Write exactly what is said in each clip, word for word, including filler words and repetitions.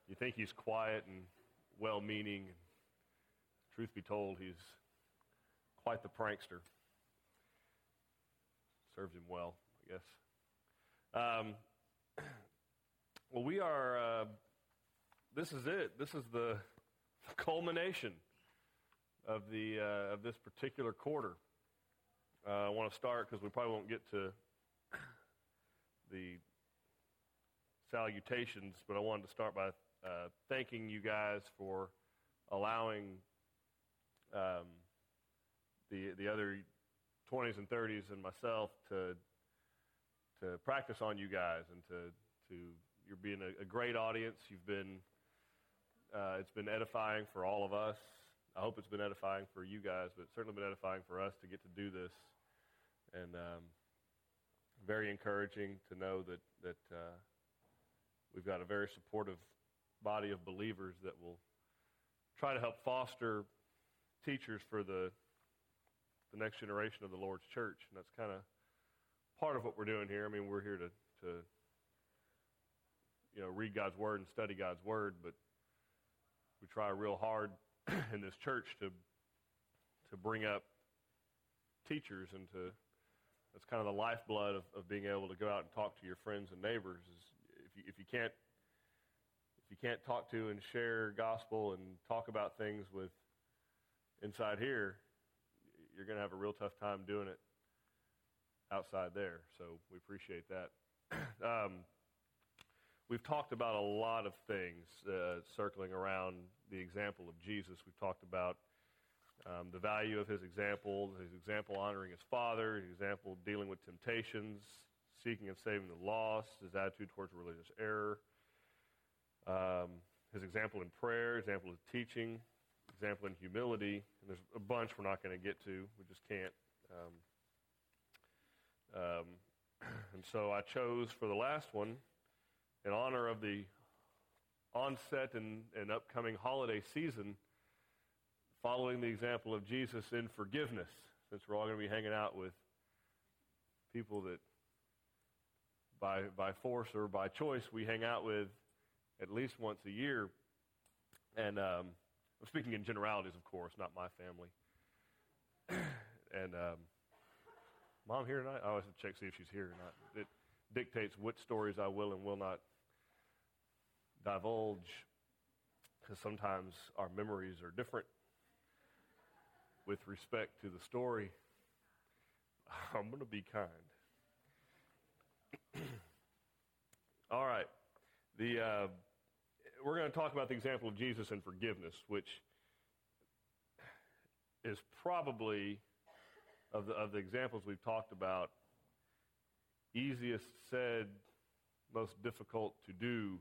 You think he's quiet and well-meaning. Truth be told, he's quite the prankster. Serves him well, I guess. Um, well, we are, uh, this is it. This is the culmination of the uh, of this particular quarter. Uh, I want to start because we probably won't get to the salutations, but I wanted to start by uh, thanking you guys for allowing um, the the other twenties and thirties and myself to to practice on you guys, and to to you're being a, a great audience. You've been uh, it's been edifying for all of us. I hope it's been edifying for you guys, but it's certainly been edifying for us to get to do this, and um, very encouraging to know that that uh, we've got a very supportive body of believers that will try to help foster teachers for the the next generation of the Lord's church, and that's kind of part of what we're doing here. I mean, we're here to, to you know, read God's Word and study God's Word, but we try real hard in this church to to bring up teachers, and to that's kind of the lifeblood of, of being able to go out and talk to your friends and neighbors. Is if you, if you can't if you can't talk to and share gospel and talk about things with inside here, you're going to have a real tough time doing it outside there. So we appreciate that. um, we've talked about a lot of things uh, circling around the example of Jesus. We've talked about um, the value of his example, his example honoring his Father, his example dealing with temptations, seeking and saving the lost, his attitude towards religious error, um, his example in prayer, example of teaching, example in humility, and there's a bunch we're not going to get to. We just can't. Um, um, and so I chose for the last one, in honor of the onset and, and upcoming holiday season, following the example of Jesus in forgiveness, since we're all going to be hanging out with people that by by force or by choice we hang out with at least once a year. And um, I'm speaking in generalities, of course, not my family. and um, Mom here tonight? I always have to check, see if she's here or not. It dictates which stories I will and will not divulge, because sometimes our memories are different with respect to the story. I'm going to be kind. All right. The uh, we're going to talk about the example of Jesus in forgiveness, which is probably, of the of the examples we've talked about, easiest said, most difficult to do.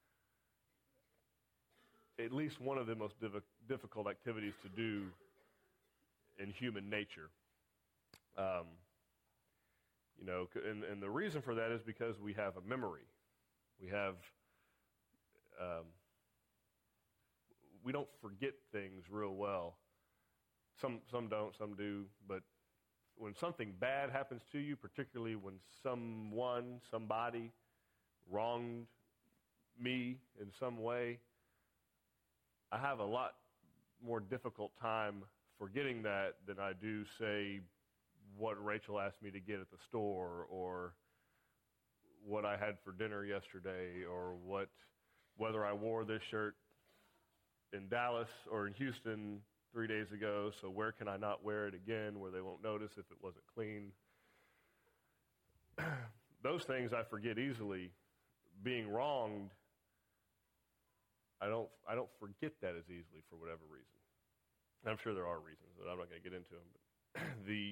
At least one of the most div- difficult activities to do in human nature. Um, you know, and, and the reason for that is because we have a memory. We have, um, we don't forget things real well. Some some don't, some do. But when something bad happens to you, particularly when someone, somebody wronged me in some way, I have a lot more difficult time forgetting that than I do, say, what Rachel asked me to get at the store, or what I had for dinner yesterday, or what whether I wore this shirt in Dallas or in Houston three days ago, so where can I not wear it again where they won't notice if it wasn't clean? Those things I forget easily. Being wronged, I don't I don't forget that as easily for whatever reason. I'm sure there are reasons, but I'm not going to get into them. But the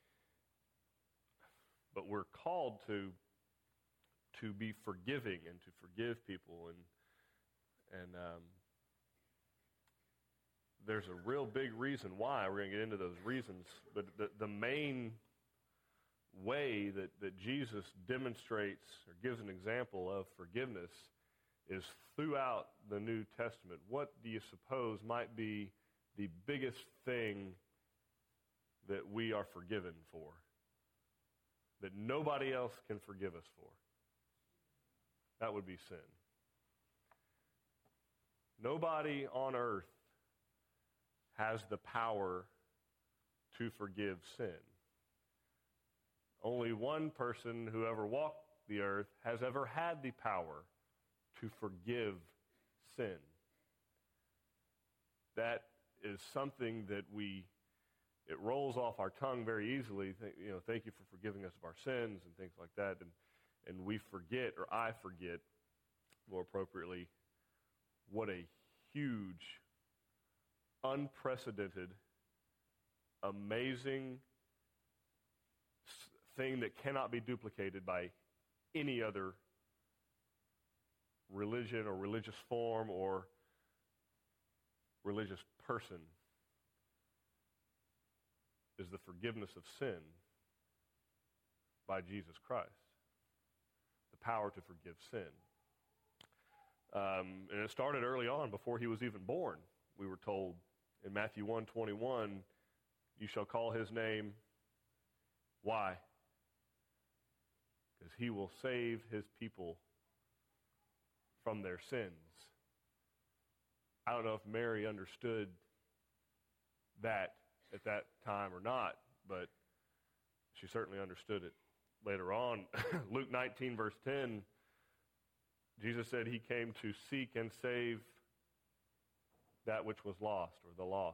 but we're called to to be forgiving and to forgive people, and and um, there's a real big reason why. We're going to get into those reasons, but the the main way that, that Jesus demonstrates or gives an example of forgiveness is throughout the New Testament. What do you suppose might be the biggest thing that we are forgiven for, that nobody else can forgive us for? That would be sin. Nobody on earth has the power to forgive sin. Only one person who ever walked the earth has ever had the power to forgive sin. That is something that we, it rolls off our tongue very easily. Th- you know, thank you for forgiving us of our sins and things like that. And, and we forget, or I forget, more appropriately, what a huge, unprecedented, amazing thing that cannot be duplicated by any other religion or religious form or religious person is the forgiveness of sin by Jesus Christ. The power to forgive sin. Um, and it started early on, before he was even born. We were told in Matthew one twenty-one, you shall call his name. Why? Because he will save his people from their sins. I don't know if Mary understood that at that time or not, but she certainly understood it later on. Luke nineteen, verse ten, Jesus said he came to seek and save that which was lost, or the lost.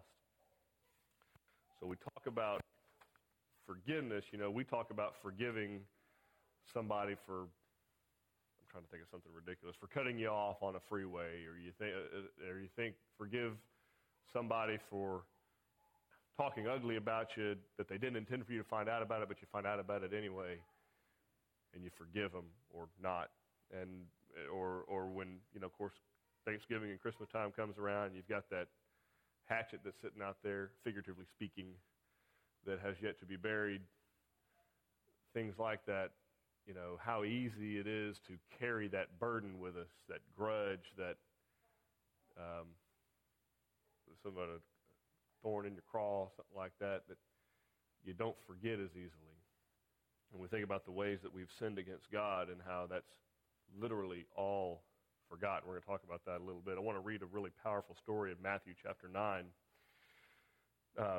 So we talk about forgiveness. You know, we talk about forgiving somebody for, I'm trying to think of something ridiculous, for cutting you off on a freeway, or you think, or you think forgive somebody for talking ugly about you that they didn't intend for you to find out about it, but you find out about it anyway, and you forgive them or not. And or or when, you know, of course, Thanksgiving and Christmas time comes around, you've got that hatchet that's sitting out there, figuratively speaking, that has yet to be buried. Things like that, you know, how easy it is to carry that burden with us, that grudge, that um, somebody thorn in your craw, something like that, that you don't forget as easily. And we think about the ways that we've sinned against God and how that's literally all forgotten. We're going to talk about that a little bit. I want to read a really powerful story of Matthew chapter nine. Um,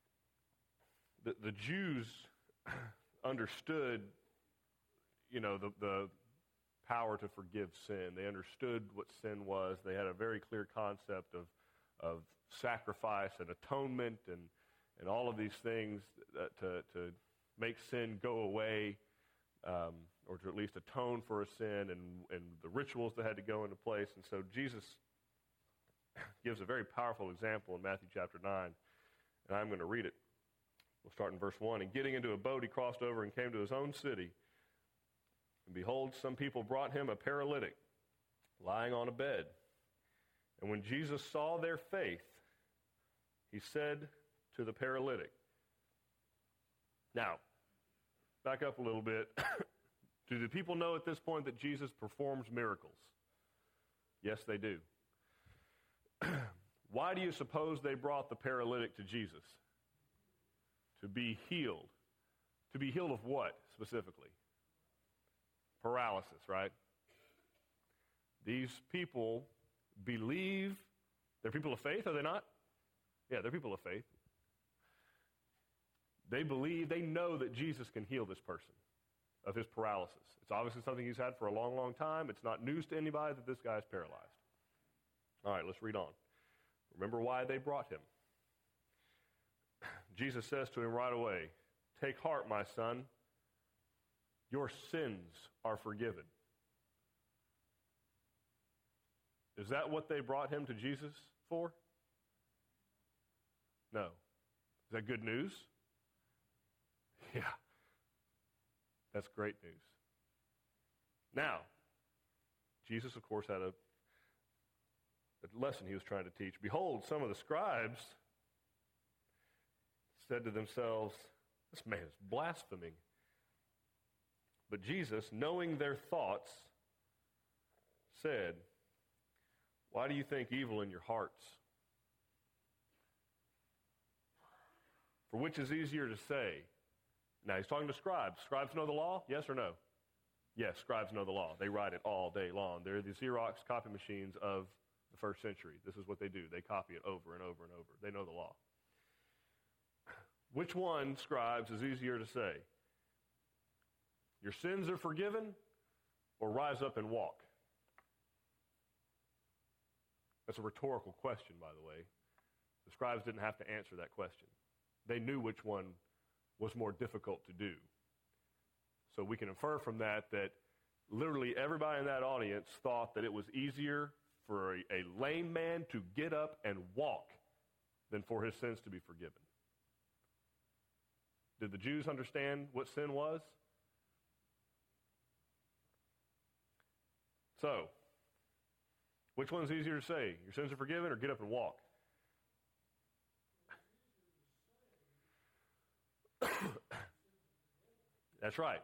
the, the Jews understood, you know, the, the power to forgive sin. They understood what sin was. They had a very clear concept of, of sacrifice and atonement and, and all of these things that, to, to make sin go away, um, or to at least atone for a sin, and, and the rituals that had to go into place. And so Jesus gives a very powerful example in Matthew chapter nine, and I'm going to read it. We'll start in verse one. And getting into a boat, he crossed over and came to his own city. And behold, some people brought him a paralytic, lying on a bed. And when Jesus saw their faith, he said to the paralytic. Now, back up a little bit. Do the people know at this point that Jesus performs miracles? Yes, they do. Why do you suppose they brought the paralytic to Jesus? To be healed. To be healed of what, specifically? Paralysis, right? These people believe. They're people of faith, are they not? Yeah, they're people of faith. They believe, they know that Jesus can heal this person of his paralysis. It's obviously something he's had for a long, long time. It's not news to anybody that this guy's paralyzed. All right, let's read on. Remember why they brought him. Jesus says to him right away, take heart, my son. Your sins are forgiven. Is that what they brought him to Jesus for? No. Is that good news? Yeah. That's great news. Now, Jesus, of course, had a, a lesson he was trying to teach. Behold, some of the scribes said to themselves, this man is blaspheming. But Jesus, knowing their thoughts, said, why do you think evil in your hearts? For which is easier to say? Now, he's talking to scribes. Scribes know the law? Yes or no? Yes, scribes know the law. They write it all day long. They're the Xerox copy machines of the first century. This is what they do. They copy it over and over and over. They know the law. Which one, scribes, is easier to say? Your sins are forgiven, or rise up and walk? That's a rhetorical question, by the way. The scribes didn't have to answer that question. They knew which one was more difficult to do. So we can infer from that that literally everybody in that audience thought that it was easier for a, a lame man to get up and walk than for his sins to be forgiven. Did the Jews understand what sin was? So, which one's easier to say? Your sins are forgiven, or get up and walk? That's right.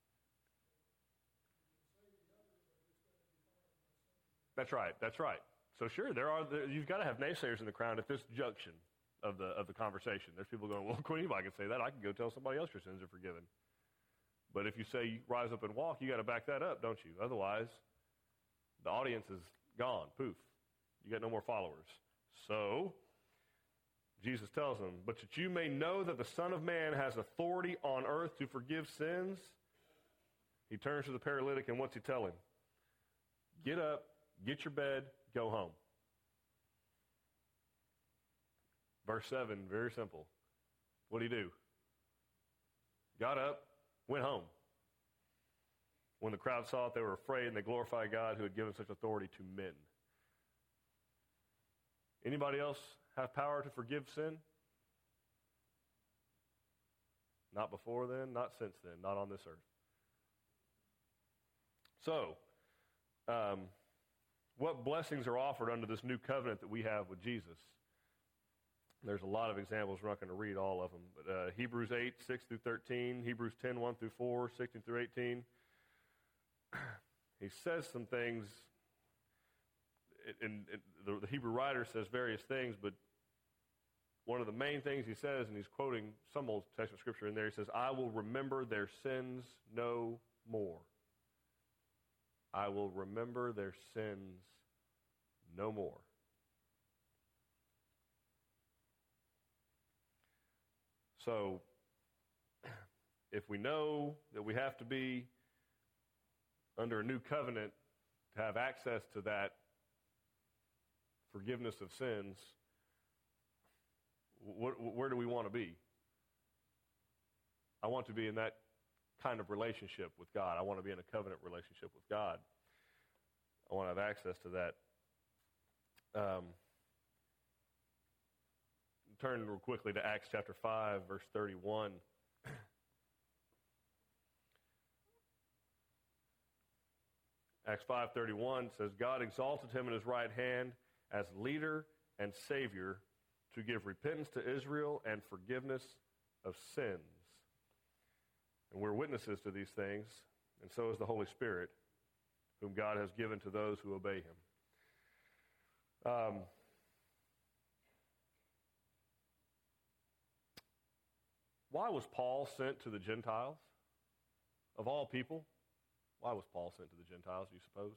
That's right. That's right. So sure, there are. There, you've got to have naysayers in the crowd at this junction of the of the conversation. There's people going, well, Queen, if I can say that, I can go tell somebody else your sins are forgiven. But if you say you rise up and walk, you got to back that up, don't you? Otherwise, the audience is gone. Poof. You got no more followers. So Jesus tells them, but that you may know that the Son of Man has authority on earth to forgive sins. He turns to the paralytic, and what's he tell him? Get up, get your bed, go home. Verse seven, very simple. What did he do? Got up, went home. When the crowd saw it, they were afraid, and they glorified God who had given such authority to men. Anybody else have power to forgive sin? Not before then, not since then, not on this earth. So, um, what blessings are offered under this new covenant that we have with Jesus? There's a lot of examples. We're not going to read all of them. But uh, Hebrews eight, six through thirteen, Hebrews ten, one through four, sixteen through eighteen. He says some things, and the, the Hebrew writer says various things, but one of the main things he says, and he's quoting some Old Testament scripture in there, he says, I will remember their sins no more. I will remember their sins no more. So, if we know that we have to be under a new covenant to have access to that forgiveness of sins, wh- where do we want to be? I want to be in that kind of relationship with God. I want to be in a covenant relationship with God. I want to have access to that. Um, turn real quickly to Acts chapter five, verse thirty-one. Acts five thirty-one says, God exalted him in his right hand as leader and savior to give repentance to Israel and forgiveness of sins. And we're witnesses to these things, and so is the Holy Spirit, whom God has given to those who obey him. Um, why was Paul sent to the Gentiles? Of all people, why was Paul sent to the Gentiles, do you suppose?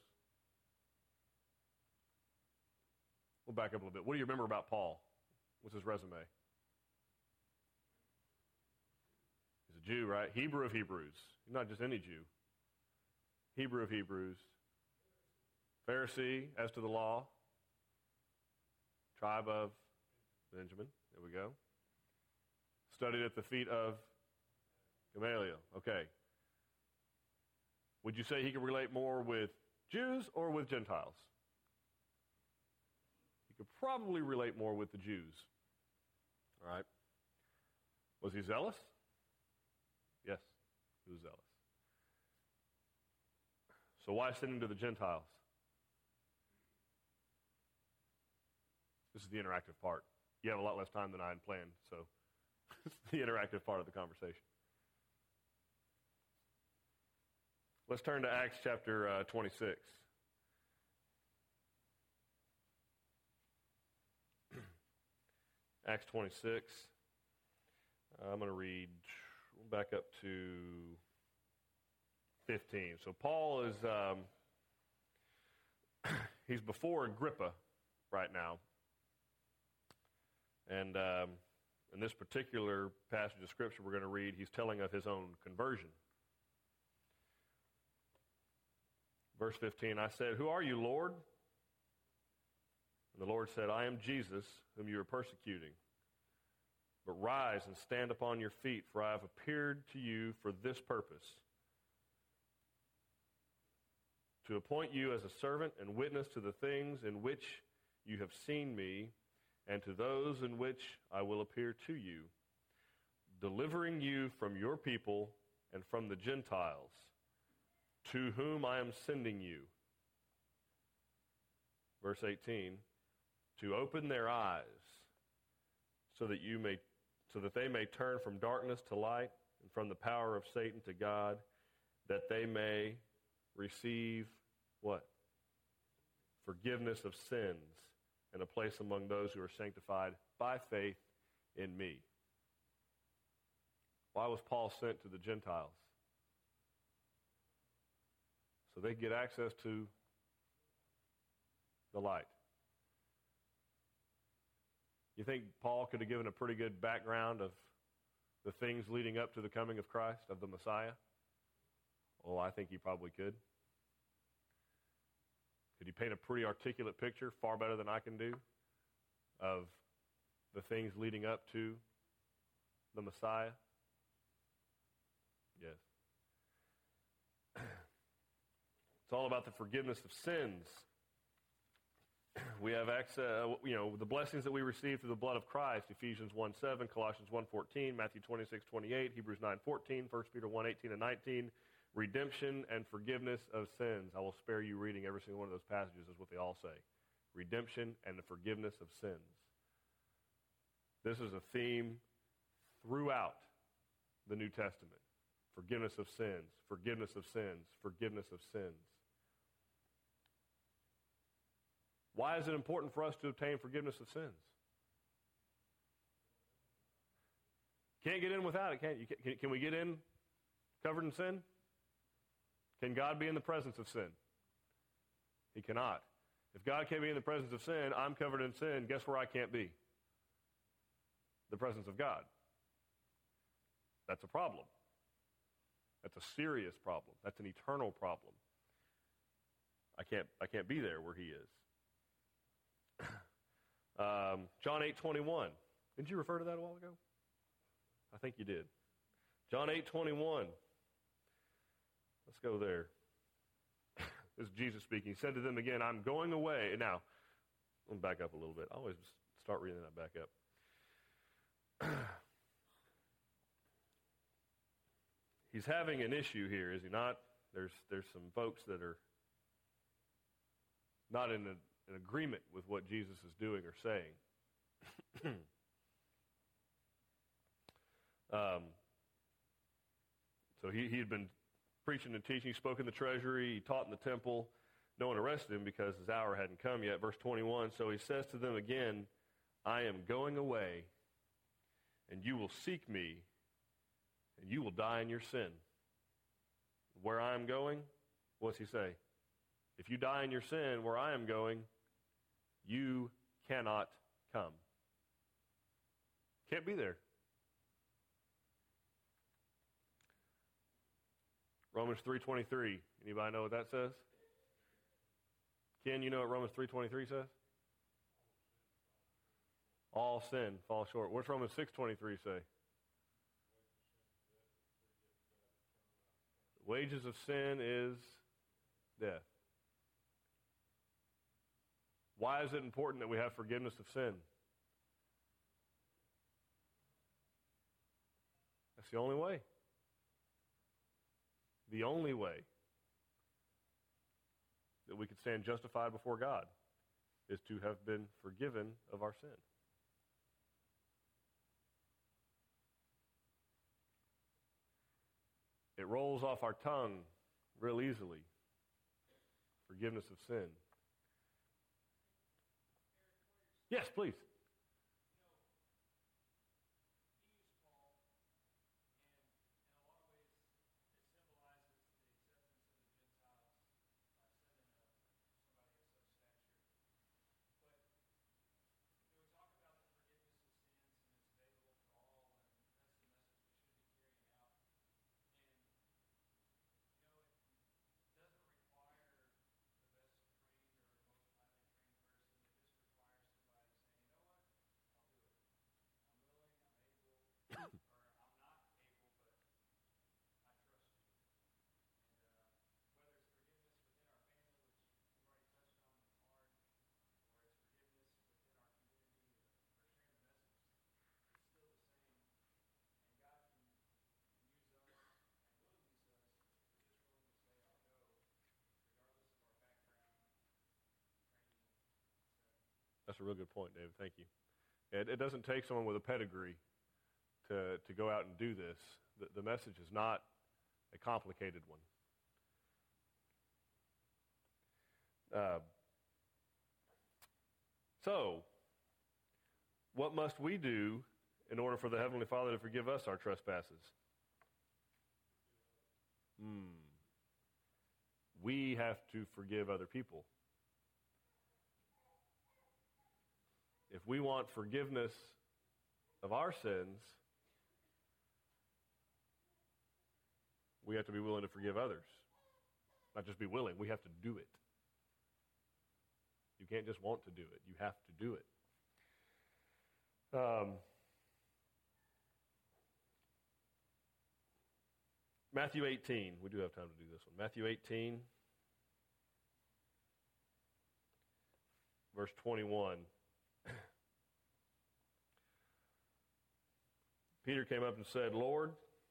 We'll back up a little bit. What do you remember about Paul? What's his resume? He's a Jew, right? Hebrew of Hebrews. He's not just any Jew. Hebrew of Hebrews. Pharisee, as to the law. Tribe of Benjamin. There we go. Studied at the feet of Gamaliel. Okay. Would you say he could relate more with Jews or with Gentiles? He could probably relate more with the Jews. All right. Was he zealous? Yes, he was zealous. So why send him to the Gentiles? This is the interactive part. You have a lot less time than I had planned, so it's the interactive part of the conversation. Let's turn to Acts chapter uh, twenty-six. Acts twenty-six. Uh, I'm going to read back up to fifteen. So Paul is, um, he's before Agrippa, right now. And um, in this particular passage of Scripture we're going to read, he's telling of his own conversion. Verse fifteen, I said, "Who are you, Lord?" And the Lord said, "I am Jesus, whom you are persecuting. But rise and stand upon your feet, for I have appeared to you for this purpose, to appoint you as a servant and witness to the things in which you have seen me, and to those in which I will appear to you, delivering you from your people and from the Gentiles, to whom I am sending you." Verse eighteen, "To open their eyes, so that you may, so that they may turn from darkness to light, and from the power of Satan to God, that they may receive" what? "Forgiveness of sins, and a place among those who are sanctified by faith in me." Why was Paul sent to the Gentiles? So they get access to the light. You think Paul could have given a pretty good background of the things leading up to the coming of Christ, of the Messiah? Oh, I think he probably could. Could he paint a pretty articulate picture, far better than I can do, of the things leading up to the Messiah? Yes. It's all about the forgiveness of sins. We have access, you know, the blessings that we receive through the blood of Christ, Ephesians one seven, Colossians one fourteen, Matthew twenty-six twenty-eight, Hebrews nine fourteen, First Peter one eighteen and nineteen, redemption and forgiveness of sins. I will spare you reading every single one of those passages, is what they all say. Redemption and the forgiveness of sins. This is a theme throughout the New Testament. Forgiveness of sins, forgiveness of sins, forgiveness of sins. Why is it important for us to obtain forgiveness of sins? Can't get in without it, can you? Can, can we get in covered in sin? Can God be in the presence of sin? He cannot. If God can't be in the presence of sin, I'm covered in sin, guess where I can't be? The presence of God. That's a problem. That's a serious problem. That's an eternal problem. I can't, I can't be there where he is. Um, John eight twenty-one. Didn't you refer to that a while ago? I think you did. John eight twenty-one. Let's go there. This is Jesus speaking. He said to them again, "I'm going away." Now, let me back up a little bit. I always start reading that back up. He's having an issue here, is he not? There's there's some folks that are not in a in agreement with what Jesus is doing or saying. um, so he, he had been preaching and teaching. He spoke in the treasury. He taught in the temple. No one arrested him because his hour hadn't come yet. Verse twenty-one, so he says to them again, "I am going away, and you will seek me, and you will die in your sin." Where I am going, what's he say? If you die in your sin, where I am going, you cannot come. Can't be there. Romans three twenty-three. Anybody know what that says? Ken, you know what Romans three twenty-three says? All sin falls short. What's Romans six twenty-three say? Wages of sin is death. Why is it important that we have forgiveness of sin? That's the only way. The only way that we could stand justified before God is to have been forgiven of our sin. It rolls off our tongue real easily. Forgiveness of sin. Yes, please. That's a real good point, David. Thank you. It, it doesn't take someone with a pedigree to, to go out and do this. The, the message is not a complicated one. Uh, so, what must we do in order for the Heavenly Father to forgive us our trespasses? Hmm. We have to forgive other people. If we want forgiveness of our sins, we have to be willing to forgive others. Not just be willing, we have to do it. You can't just want to do it. You have to do it. Um, Matthew eighteen. We do have time to do this one. Matthew eighteen, verse twenty-one. Peter came up and said, Lord,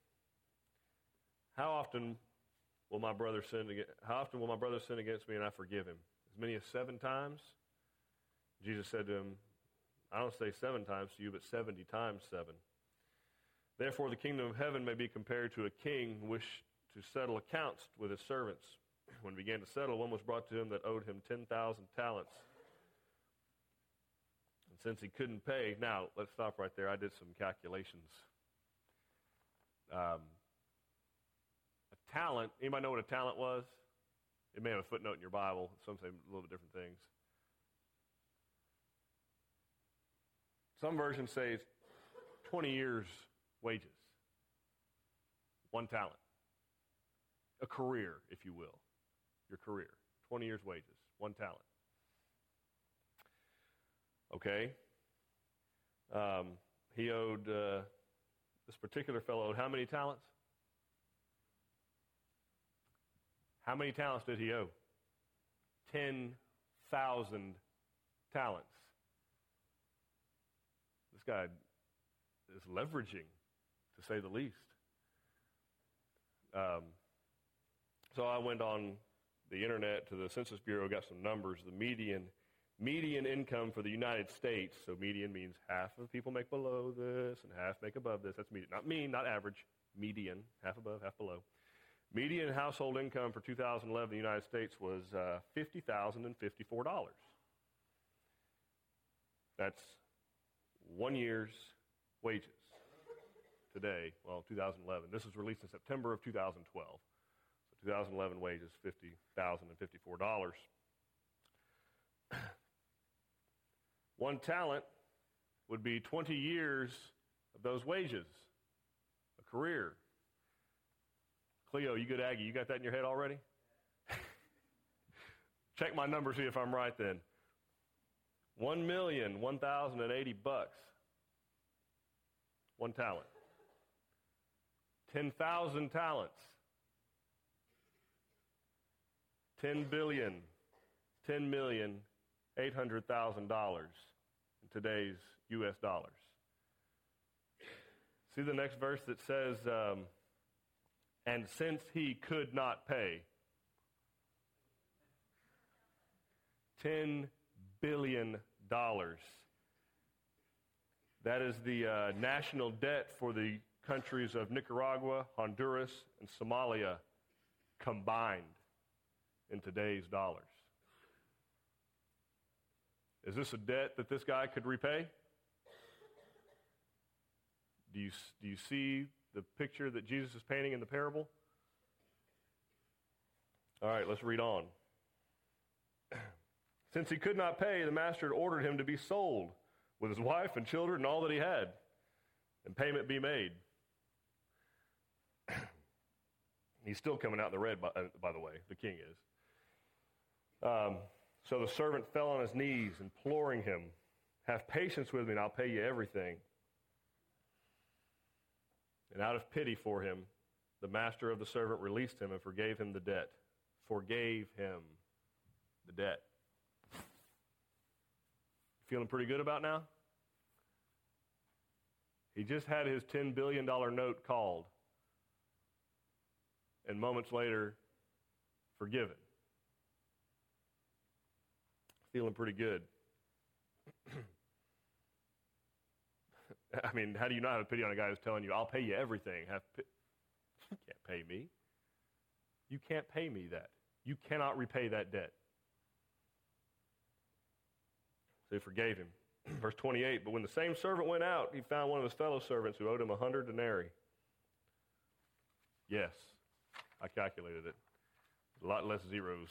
how often will my brother sin against, how often will my brother sin against me and I forgive him? As many as seven times? Jesus said to him, I don't say seven times to you, but seventy times seven. Therefore the kingdom of heaven may be compared to a king who wished to settle accounts with his servants. When he began to settle, one was brought to him that owed him ten thousand talents. And since he couldn't pay, now let's stop right there. I did some calculations. Um, a talent, anybody know what a talent was? It may have a footnote in your Bible. Some say a little bit different things. Some versions say it's twenty years' wages. One talent. A career, if you will. Your career. twenty years' wages. One talent. Okay. Um, he owed, uh, this particular fellow owed how many talents? How many talents did he owe? ten thousand talents. This guy is leveraging, to say the least. Um, so I went on the internet to the Census Bureau, got some numbers. The median median income for the United States, so median means half of people make below this and half make above this. That's median. Not mean, not average. Median, half above, half below. Median household income for two thousand eleven in the United States was uh, fifty thousand fifty-four dollars. That's one year's wages today. Well, two thousand eleven. This was released in September of two thousand twelve. So two thousand eleven wages, fifty thousand fifty-four dollars. One talent would be twenty years of those wages, a career. Cleo, you good Aggie, you got that in your head already? Check my numbers, see if I'm right then. One million, one thousand and eighty bucks. One talent. Ten thousand talents. Ten billion, ten million, eight hundred thousand dollars in today's U S dollars. See the next verse that says, um, and since he could not pay, ten billion dollars. That is the uh, national debt for the countries of Nicaragua, Honduras, and Somalia combined in today's dollars. Is this a debt that this guy could repay? Do you, do you see the picture that Jesus is painting in the parable? All right, let's read on. Since he could not pay, the master had ordered him to be sold with his wife and children and all that he had, and payment be made. He's still coming out in the red, by, by the way, the king is. Um, so the servant fell on his knees, imploring him, have patience with me and I'll pay you everything. And out of pity for him, the master of the servant released him and forgave him the debt. Forgave him the debt. Feeling pretty good about now? He just had his ten billion dollars note called, and moments later, forgiven. Feeling pretty good. I mean, how do you not have pity on a guy who's telling you, I'll pay you everything? Have pi- you can't pay me. You can't pay me that. You cannot repay that debt. So he forgave him. Verse twenty-eight, but when the same servant went out, he found one of his fellow servants who owed him a hundred denarii. Yes, I calculated it. A lot less zeros.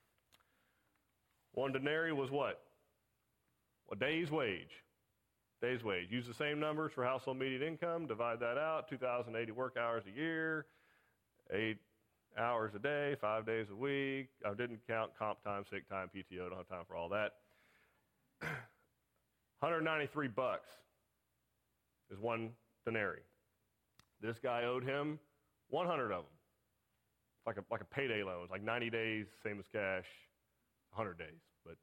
One denarii was what? A day's wage. Day's wage. Use the same numbers for household median income. Divide that out. two thousand eighty work hours a year. Eight hours a day. Five days a week. I didn't count comp time, sick time, P T O. Don't have time for all that. one hundred ninety-three bucks is one denarii. This guy owed him one hundred of them. Like a, like a payday loan. It's like ninety days, same as cash, one hundred days. But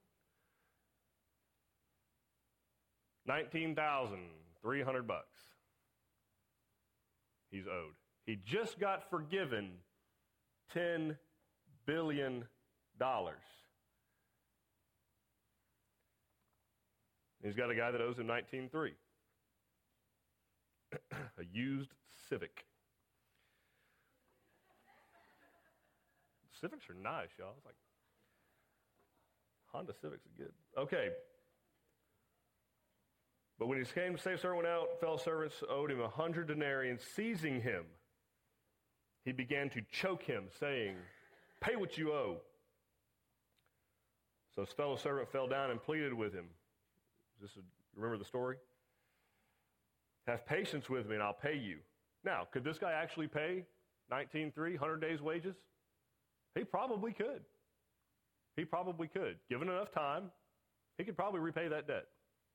nineteen thousand three hundred bucks he's owed. He just got forgiven ten billion dollars. He's got a guy that owes him nineteen three. A used Civic. Civics are nice, y'all. It's like Honda Civics are good. Okay. But when he came, the same servant went out, fellow servants owed him a hundred denarii, and seizing him, he began to choke him, saying, pay what you owe. So his fellow servant fell down and pleaded with him. Is this a, remember the story? Have patience with me and I'll pay you. Now, could this guy actually pay nineteen three, one hundred days' wages? He probably could. He probably could. Given enough time, he could probably repay that debt.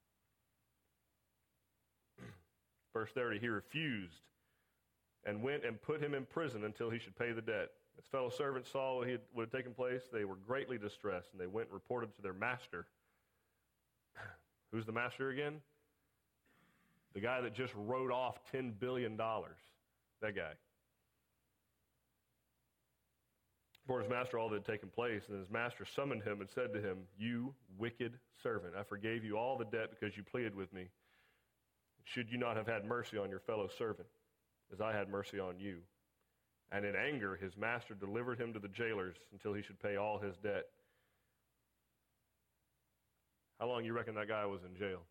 Verse thirty, he refused and went and put him in prison until he should pay the debt. His fellow servants saw what, he had, what had taken place. They were greatly distressed, and they went and reported to their master. Who's the master again? The guy that just wrote off ten billion dollars. That guy. For his master all that had taken place, and his master summoned him and said to him, you wicked servant, I forgave you all the debt because you pleaded with me. Should you not have had mercy on your fellow servant, as I had mercy on you? And in anger his master delivered him to the jailers until he should pay all his debt. How long you reckon that guy was in jail?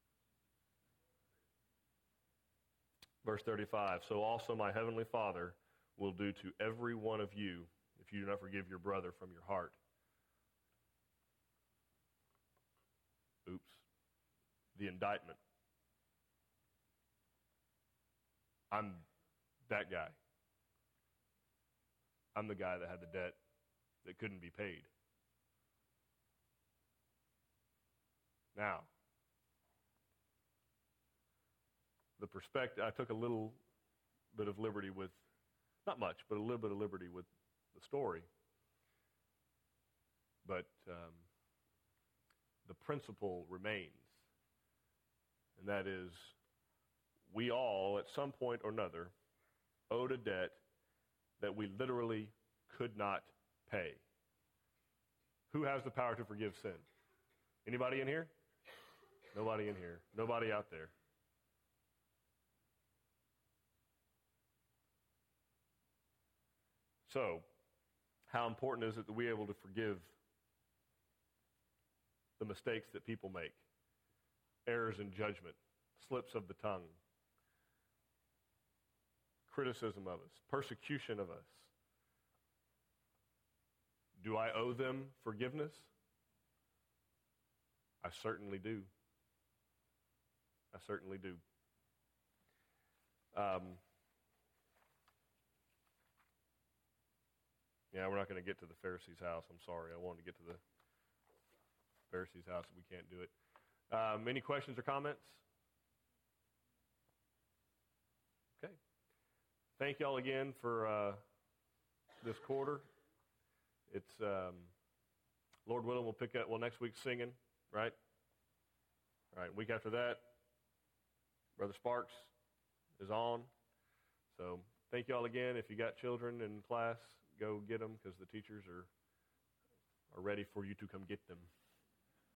Verse thirty-five, so also my heavenly Father will do to every one of you if you do not forgive your brother from your heart. Oops. The indictment. I'm that guy. I'm the guy that had the debt that couldn't be paid. Now, the perspective, I took a little bit of liberty with, not much, but a little bit of liberty with the story. But um, the principle remains, and that is, we all, at some point or another, owed a debt that we literally could not pay. Who has the power to forgive sin? Anybody in here? Nobody in here. Nobody out there. So, how important is it that we're able to forgive the mistakes that people make? Errors in judgment, slips of the tongue, criticism of us, persecution of us. Do I owe them forgiveness? I certainly do. I certainly do. Um, yeah, we're not going to get to the Pharisee's house. I'm sorry. I wanted to get to the Pharisee's house. We can't do it. Um, any questions or comments? Okay. Thank y'all again for uh, this quarter. It's, um, Lord willing, we'll pick up, well, next week's singing, right? All right, week after that, Brother Sparks is on. So thank y'all again. If you got children in class, go get them because the teachers are, are ready for you to come get them.